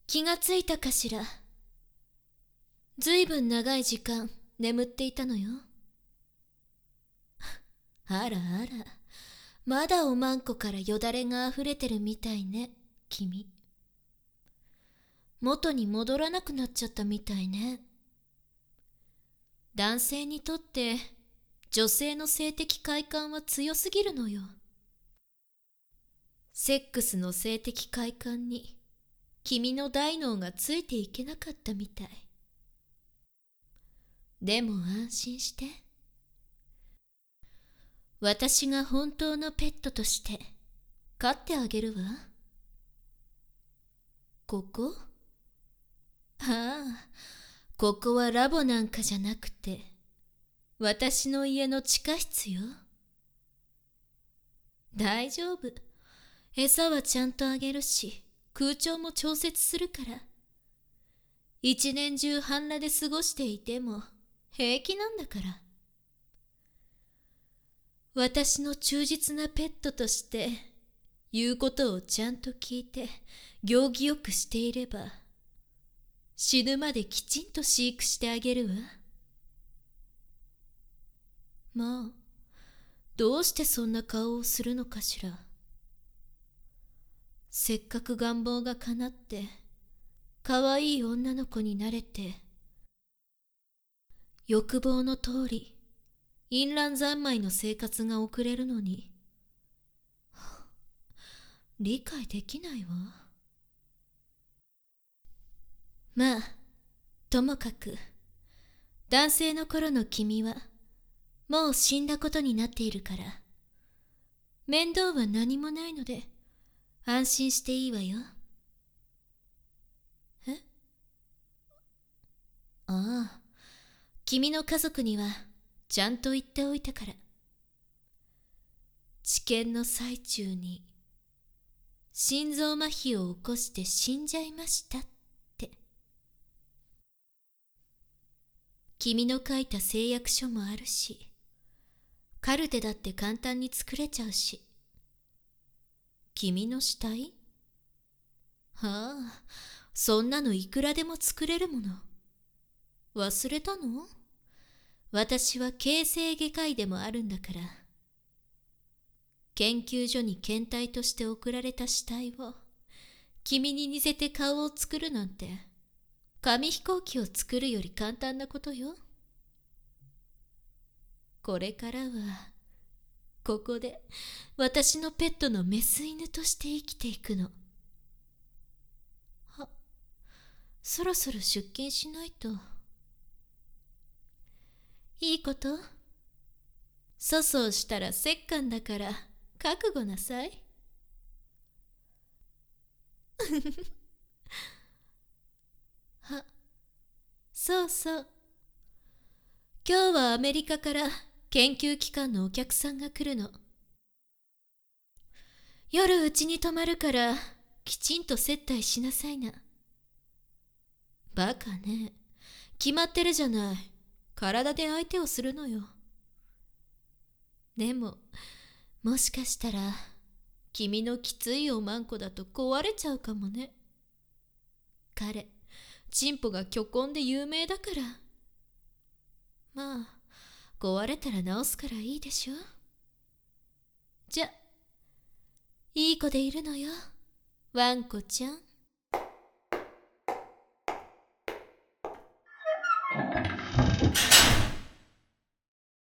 気がついたかしら。ずいぶん長い時間眠っていたのよ。あらあら、まだおまんこからよだれがあふれてるみたいね、君。元に戻らなくなっちゃったみたいね。男性にとって女性の性的快感は強すぎるのよ。セックスの性的快感に君の大脳がついていけなかったみたい。でも安心して。私が本当のペットとして飼ってあげるわ。ここ？ああ、ここはラボなんかじゃなくて、私の家の地下室よ。大丈夫。餌はちゃんとあげるし、空調も調節するから。一年中半裸で過ごしていても平気なんだから。私の忠実なペットとして言うことをちゃんと聞いて行儀よくしていれば、死ぬまできちんと飼育してあげるわ。まあ、どうしてそんな顔をするのかしら。せっかく願望が叶って可愛い女の子になれて、欲望の通り淫乱三昧の生活が送れるのに、理解できないわ。まあ、ともかく男性の頃の君はもう死んだことになっているから、面倒は何もないので安心していいわよ。え？ああ、君の家族にはちゃんと言っておいたから。治験の最中に心臓麻痺を起こして死んじゃいましたって。君の書いた誓約書もあるし、カルテだって簡単に作れちゃうし。君の死体？はあ、そんなのいくらでも作れるもの。忘れたの？私は形成外科医でもあるんだから。研究所に検体として送られた死体を君に似せて顔を作るなんて、紙飛行機を作るより簡単なことよ。これからはここで私のペットのメス犬として生きていくの。そろそろ出勤しないと。いいこと？粗相したら折檻だから覚悟なさい。そうそう。今日はアメリカから研究機関のお客さんが来るの。夜うちに泊まるからきちんと接待しなさいな。バカね。決まってるじゃない。体で相手をするのよ。でも、もしかしたら君のきついおまんこだと壊れちゃうかもね。彼、チンポが巨根で有名だから。まあ、壊れたら直すからいいでしょ。じゃ、いい子でいるのよ、ワンコちゃん。